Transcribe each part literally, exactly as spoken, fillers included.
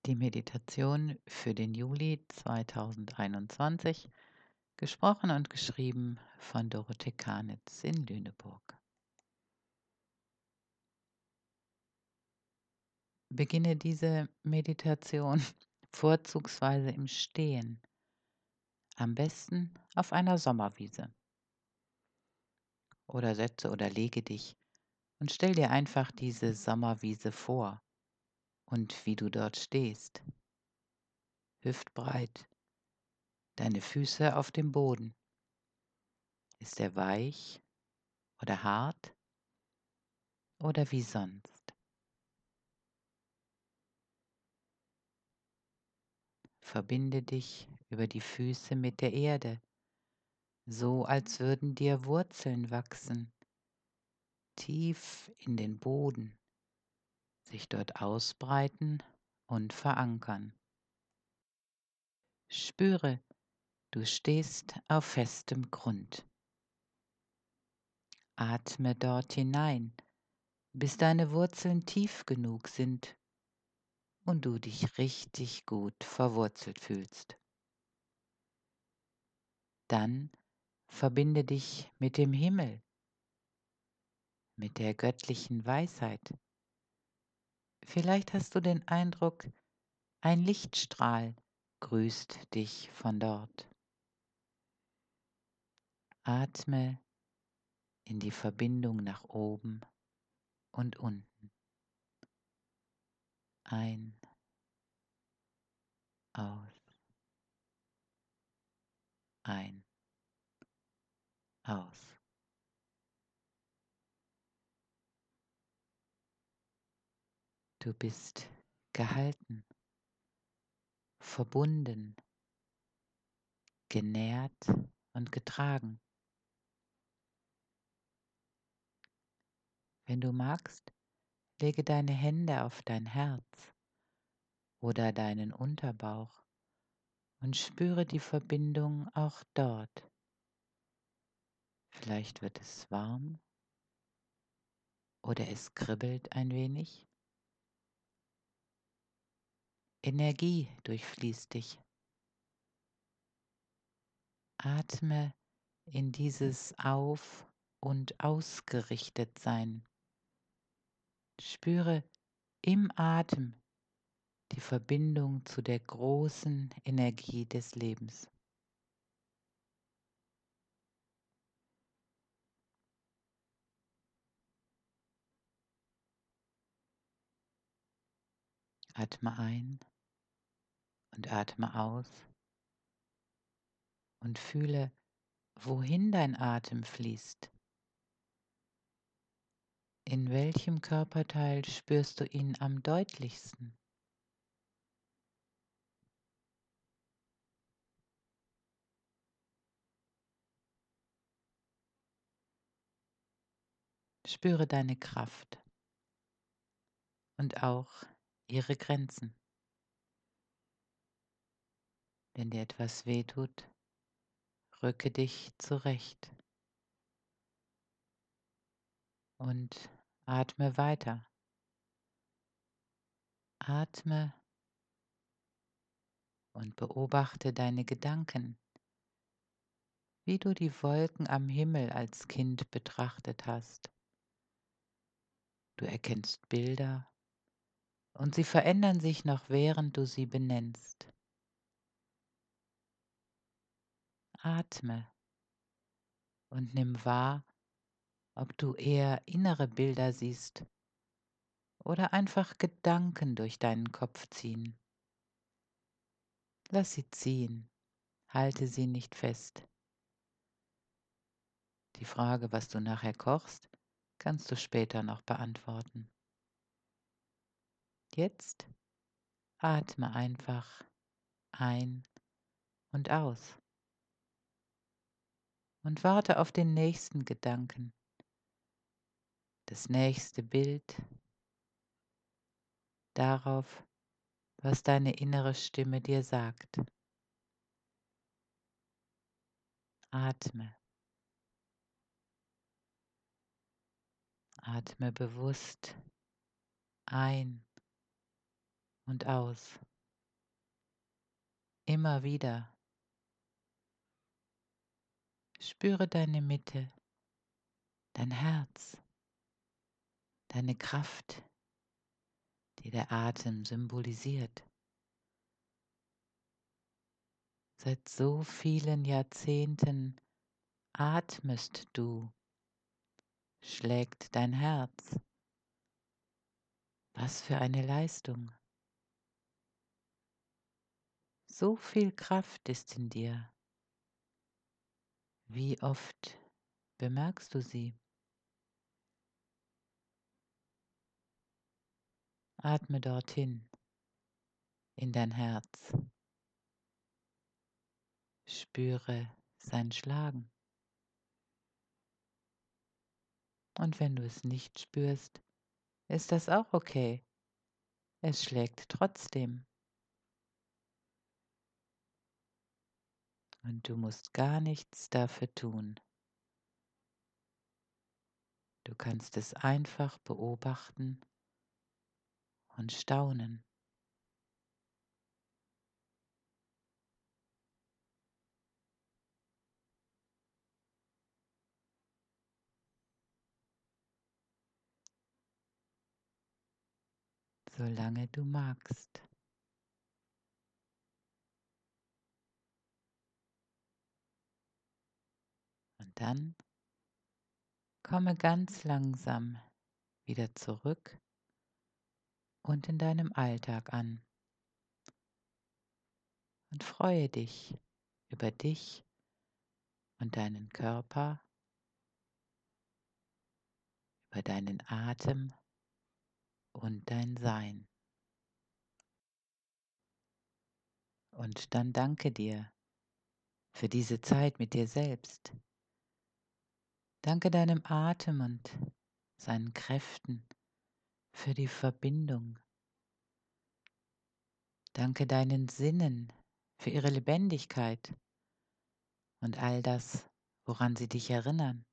Die Meditation für den Juli zweitausendeinundzwanzig, gesprochen und geschrieben von Dorothee Karnitz in Lüneburg. Beginne diese Meditation vorzugsweise im Stehen, am besten auf einer Sommerwiese. Oder setze oder lege dich und stell dir einfach diese Sommerwiese vor und wie du dort stehst. Hüftbreit, deine Füße auf dem Boden. Ist er weich oder hart oder wie sonst? Verbinde dich über die Füße mit der Erde, so als würden dir Wurzeln wachsen, tief in den Boden, sich dort ausbreiten und verankern. Spüre, du stehst auf festem Grund. Atme dort hinein, bis deine Wurzeln tief genug sind und du dich richtig gut verwurzelt fühlst. Dann verbinde dich mit dem Himmel, mit der göttlichen Weisheit. Vielleicht hast du den Eindruck, ein Lichtstrahl grüßt dich von dort. Atme in die Verbindung nach oben und unten. Ein, aus, ein, aus. Du bist gehalten, verbunden, genährt und getragen. Wenn du magst, lege deine Hände auf dein Herz oder deinen Unterbauch und spüre die Verbindung auch dort. Vielleicht wird es warm oder es kribbelt ein wenig. Energie durchfließt dich. Atme in dieses Auf- und Ausgerichtetsein. Spüre im Atem die Verbindung zu der großen Energie des Lebens. Atme ein und atme aus und fühle, wohin dein Atem fließt. In welchem Körperteil spürst du ihn am deutlichsten? Spüre deine Kraft und auch ihre Grenzen. Wenn dir etwas wehtut, rücke dich zurecht und atme weiter. Atme und beobachte deine Gedanken, wie du die Wolken am Himmel als Kind betrachtet hast. Du erkennst Bilder und sie verändern sich noch, während du sie benennst. Atme und nimm wahr, ob du eher innere Bilder siehst oder einfach Gedanken durch deinen Kopf ziehen. Lass sie ziehen, halte sie nicht fest. Die Frage, was du nachher kochst, kannst du später noch beantworten. Jetzt atme einfach ein und aus und warte auf den nächsten Gedanken, das nächste Bild, darauf, was deine innere Stimme dir sagt. Atme, atme bewusst ein und aus. immer wieder. Spüre deine Mitte, dein Herz, deine Kraft, die der Atem symbolisiert. Seit so vielen Jahrzehnten atmest du, schlägt dein Herz. Was für eine Leistung. So viel Kraft ist in dir. Wie oft bemerkst du sie? Atme dorthin, in dein Herz. Spüre sein Schlagen. Und wenn du es nicht spürst, ist das auch okay. Es schlägt trotzdem. Und du musst gar nichts dafür tun. Du kannst es einfach beobachten und staunen. Solange du magst. Und dann komme ganz langsam wieder zurück und in deinem Alltag an und freue dich über dich und deinen Körper, über deinen Atem und dein Sein. Und dann danke dir für diese Zeit mit dir selbst. Danke deinem Atem und seinen Kräften für die Verbindung. Danke deinen Sinnen für ihre Lebendigkeit und all das, woran sie dich erinnern.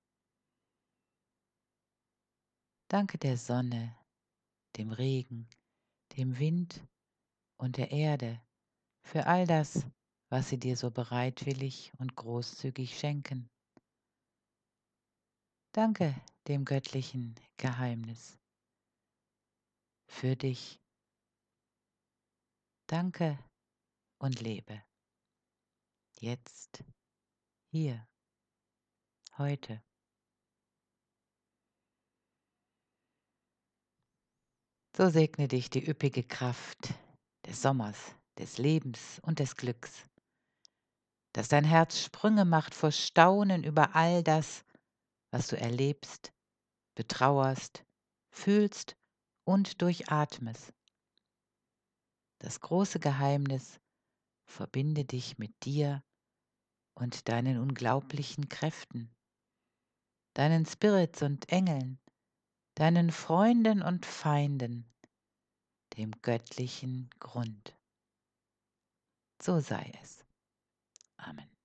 Danke der Sonne, dem Regen, dem Wind und der Erde für all das, was sie dir so bereitwillig und großzügig schenken. Danke dem göttlichen Geheimnis für dich. Danke und lebe. Jetzt, hier, heute. So segne dich die üppige Kraft des Sommers, des Lebens und des Glücks, dass dein Herz Sprünge macht vor Staunen über all das, was du erlebst, betrauerst, fühlst und durchatmest. Das große Geheimnis verbinde dich mit dir und deinen unglaublichen Kräften, deinen Spirits und Engeln, deinen Freunden und Feinden, dem göttlichen Grund. So sei es. Amen.